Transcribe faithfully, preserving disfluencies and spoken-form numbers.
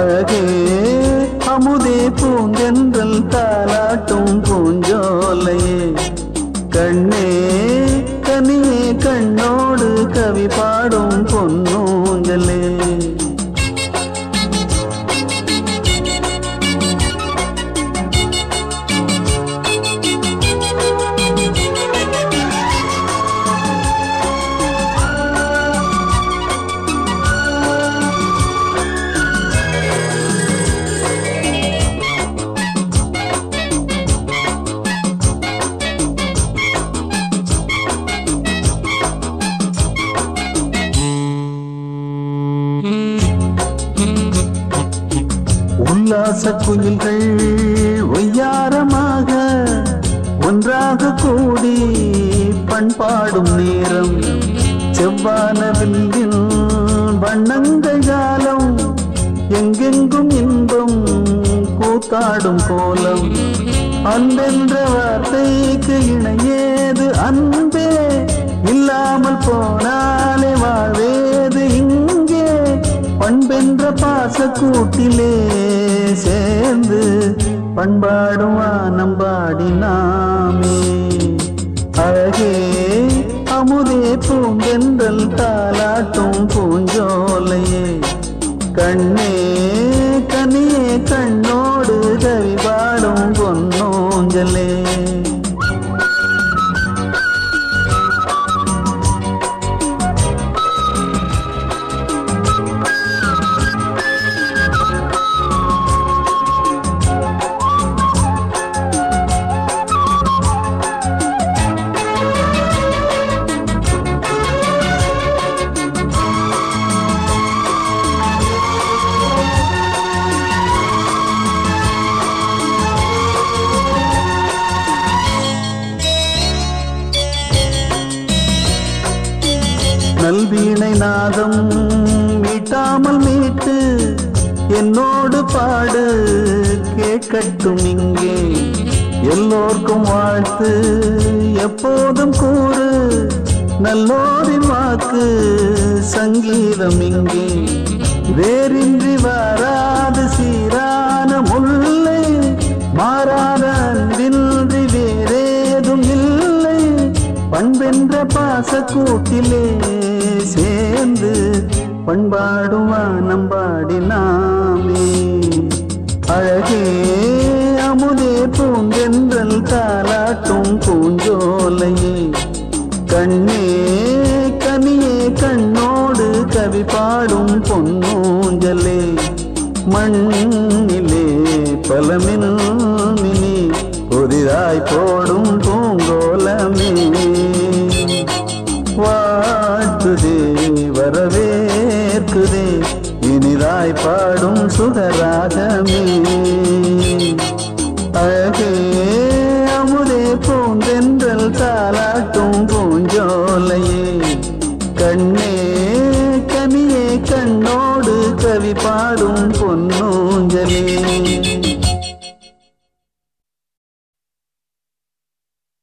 அழகே அமுதே பூங்கென்றல் தாலாட்டும் பூஞ்சோலையே கண்ணே கனியே கண்ணோடு கவி பாடும் பொன்னூஞ்சலே உல்லாச குயில்கள் ஒய்யாரமாக ஒன்றாக கூடி பண்பாடும் நேரம் செவ்வானவில்லின் வண்ணங்கள் ஜாலம் எங்கெங்கும் இன்பம் கூத்தாடும் கோலம் அன்பென்ற வார்த்தைக்கு இணையேது அன்பே இல்லாமல் போனாலே வாழ்வேது இங்கே பண்பென்ற பாச கூட்டிலே சேர்ந்து பண்பாடும் வானம்பாடி நாமே அழகே அமுதே பூங்கென்றல் தாலாட்டும் பூஞ்சோலையே கண்ணே கனியே கண்ணோடு கவி பாடும் பொன்னூஞ்சலே நல்வீணை நாதம் மீட்டாமல் மீட்டு என்னோடு பாடு கேட்கட்டும் இங்கே எல்லோர்க்கும் வாழ்த்து எப்போதும் கூறு நல்லோரின் வாக்கு சங்கீதம் இங்கே வேறின்றி வராது சீரான முல்லை மாறாத அன்பின்றி வேறேதும் இல்லை பண்பென்ற பாச கூட்டிலே சேர்ந்து பண்பாடும் வானம்பாடி நாமே அழகே அமுதே பூங்கென்றல் தாலாட்டும் பூஞ்சோலையே கண்ணே கனியே கண்ணோடு கவி பாடும் பொன்னூஞ்சலே மண்ணிலே பலமினி புதிதாய் போடும் பூங்கோலமே வாழ்த்துதே வரவேற்குதே இனிதாய் பாடும் சுகராகமே அழகே அமுதே பூந்தென்றல் தாலாட்டும் பூஞ்சோலையே கண்ணே கனியே கண்ணோடு கவி பாடும் பொன்னூஞ்சலே